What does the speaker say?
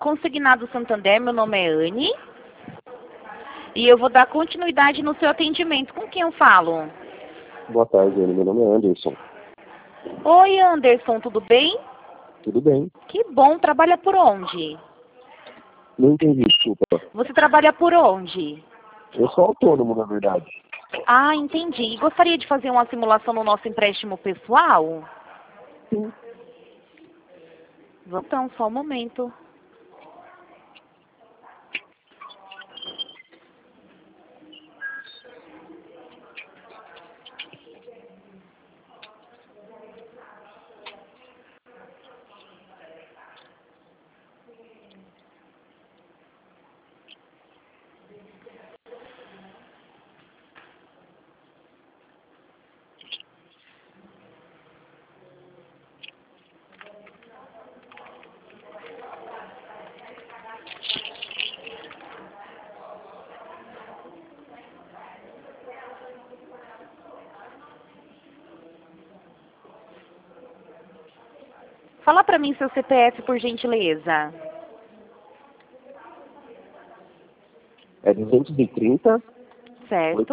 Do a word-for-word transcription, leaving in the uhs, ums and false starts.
Consignado Santander, meu nome é Anne. E eu vou dar continuidade no seu atendimento. Com quem eu falo? Boa tarde, Anne. Meu nome é Anderson. Oi, Anderson, tudo bem? Tudo bem? Que bom, trabalha por onde? Não entendi, desculpa. Você trabalha por onde? Eu sou autônomo, na verdade. Ah, entendi. E gostaria de fazer uma simulação no nosso empréstimo pessoal? Sim. Vamos então, só um momento. Fala pra mim seu C P F, por gentileza. É duzentos e trinta. Certo.